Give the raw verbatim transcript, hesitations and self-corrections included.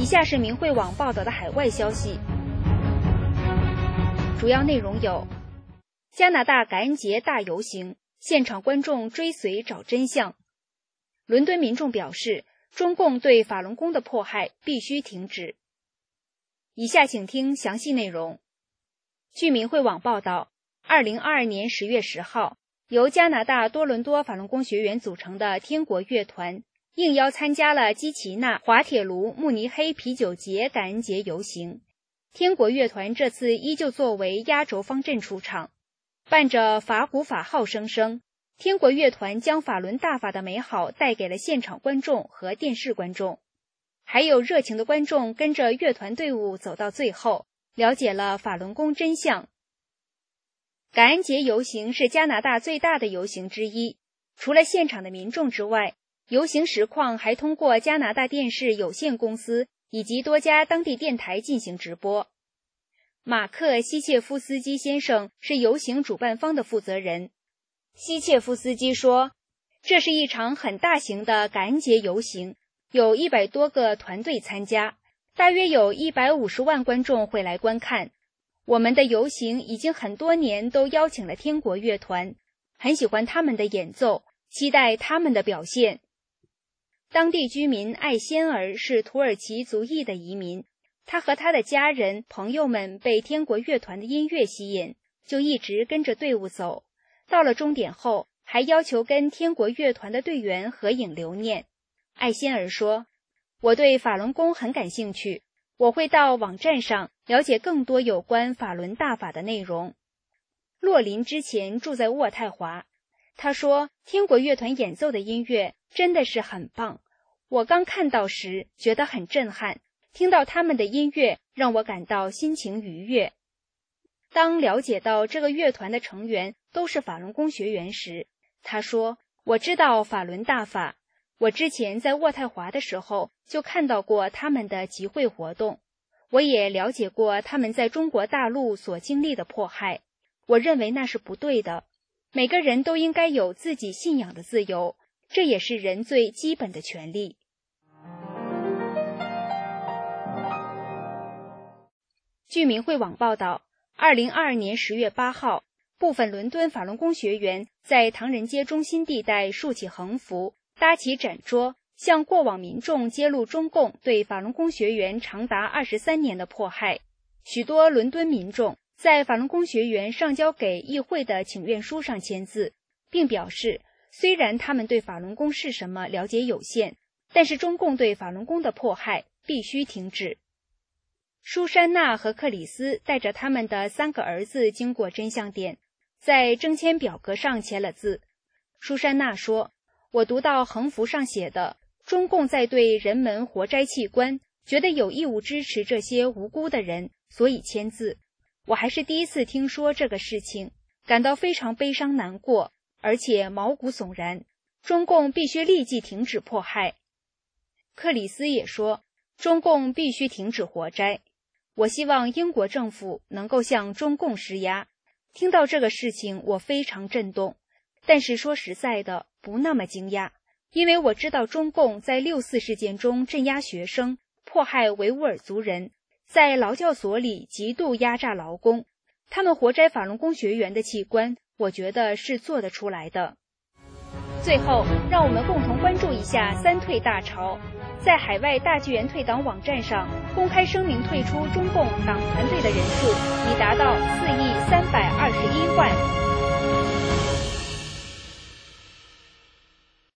下是明慧网报道的海外消息，主要内容有：加拿大感恩节大游行，现场观众追随找真相；伦敦民众表示，中共对法轮功的迫害必须停止。以下请听详细内容。据明慧网报道，二零二二年十月十号，由加拿大多伦多法轮功学员组成的天国乐团应邀参加了基奇纳滑铁卢慕尼黑啤酒节感恩节游行。天国乐团这次依旧作为压轴方阵出场，伴着法鼓法号声声，天国乐团将法轮大法的美好带给了现场观众和电视观众，还有热情的观众跟着乐团队伍走到最后，了解了法轮功真相。感恩节游行是加拿大最大的游行之一，除了现场的民众之外，游行实况还通过加拿大电视有限公司以及多家当地电台进行直播。马克·希切夫斯基先生是游行主办方的负责人。希切夫斯基说，这是一场很大型的感恩节游行，有一百多个团队参加，大约有一百五十万观众会来观看。我们的游行已经很多年都邀请了天国乐团，很喜欢他们的演奏，期待他们的表现。当地居民艾仙儿是土耳其族裔的移民，他和他的家人朋友们被天国乐团的音乐吸引，就一直跟着队伍走，到了终点后还要求跟天国乐团的队员合影留念。艾仙儿说，我对法轮功很感兴趣，我会到网站上了解更多有关法轮大法的内容。洛林之前住在渥太华，他说天国乐团演奏的音乐真的是很棒，我刚看到时觉得很震撼，听到他们的音乐让我感到心情愉悦。当了解到这个乐团的成员都是法轮功学员时，他说，我知道法轮大法，我之前在渥太华的时候就看到过他们的集会活动，我也了解过他们在中国大陆所经历的迫害，我认为那是不对的。每个人都应该有自己信仰的自由，这也是人最基本的权利。据明慧网报道，二零二二年十月八号，部分伦敦法轮功学员在唐人街中心地带竖起横幅，搭起展桌，向过往民众揭露中共对法轮功学员长达二十三年的迫害。许多伦敦民众在法轮功学员上交给议会的请愿书上签字，并表示，虽然他们对法轮功是什么了解有限，但是中共对法轮功的迫害必须停止。舒珊娜和克里斯带着他们的三个儿子经过真相点，在征签表格上签了字。舒珊娜说，我读到横幅上写的，中共在对人们活摘器官，觉得有义务支持这些无辜的人，所以签字。我还是第一次听说这个事情，感到非常悲伤难过，而且毛骨悚然。中共必须立即停止迫害。克里斯也说，中共必须停止活摘。我希望英国政府能够向中共施压。听到这个事情，我非常震动，但是说实在的，不那么惊讶，因为我知道中共在六四事件中镇压学生，迫害维吾尔族人，在劳教所里极度压榨劳工，他们活摘法轮功学员的器官，我觉得是做得出来的。最后，让我们共同关注一下三退大潮。在海外大纪元退党网站上公开声明退出中共党团队的人数已达到四亿三百二十一万。